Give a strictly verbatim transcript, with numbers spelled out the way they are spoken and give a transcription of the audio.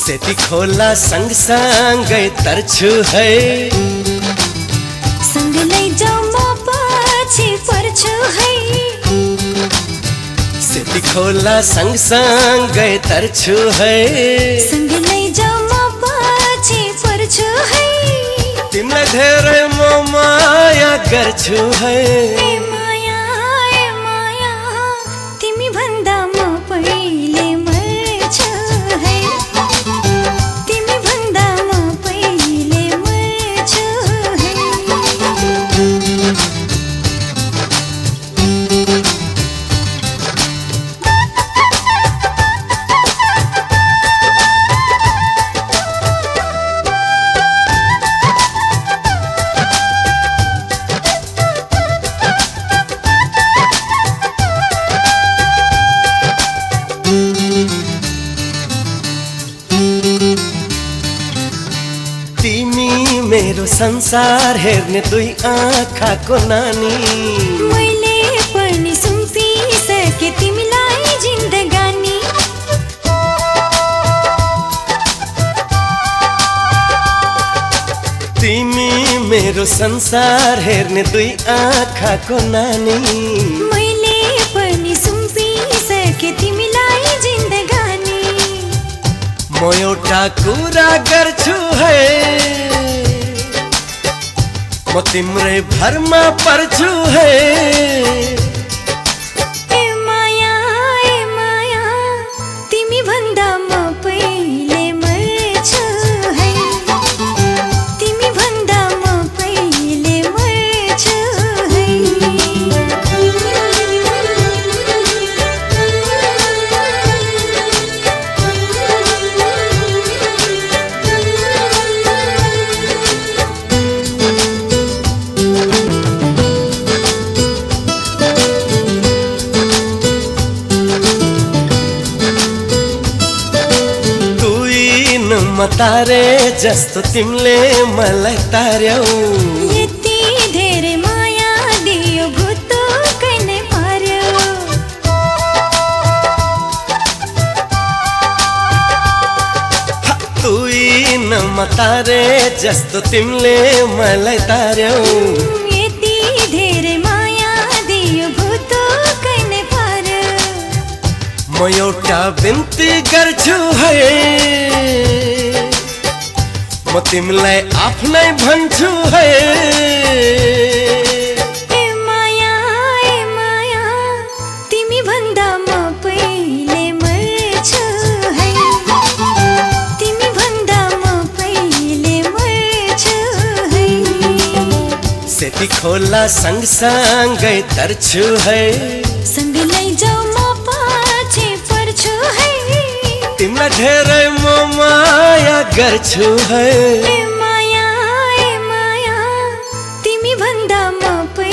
सेती खोला सँगसँगै तर्छु है, सँग लैजाऊ म पछि पर्छु है। सेती खोला सँगसँगै तर्छु है, सँग लैजाऊ म पछि पर्छु है। तिमीलाई धेरै म माया गर्छु है। ए माया ए माया तिमी भन्दा म पहिले मर्छु है। तिमी भन्दा म पहिले मर्छु है। तिमी मेरो संसार हेर्ने दुई आँखाको नानी, मैले पनि सुम्पिसके तिमीलाई जिन्दगानी। तिमी मेरो संसार हेर्ने दुई आँखाको नानी, मैले पनि सुम्पिसके तिमीलाई जिन्दगानी। म एउटा कुरा गर्छु है, म तिम्रै भरमा पर्छु है। ए माया ए माया तिमी भन्दा म पहिले मर्छु है। तिमी भन्दा म पहिले मर्छु है। तारे जस्तो तिमीले मलाई तार्यौ, यति धेरै माया दियो भुतुकै नै पार्यो। तुई न तारे जस्तो तिमीले मलाई तार्यौ, यति धेरै माया दियो भुतुकै नै पार्यो। म एउटा बिन्ती गर्छु है, म तिमीलाई आफ्नै भन्छु है। ए माया ए माया तिमी भन्दा म पहिले मर्छु है। तिमी भन्दा म पहिले मर्छु है। सेती खोला सँगसँगै तर्छु है, सँग लैजाऊ म पछि पर्छु है। तिमीलाई धेरै म माया गर्छु है। ए माया ए माया तिमी भन्दा म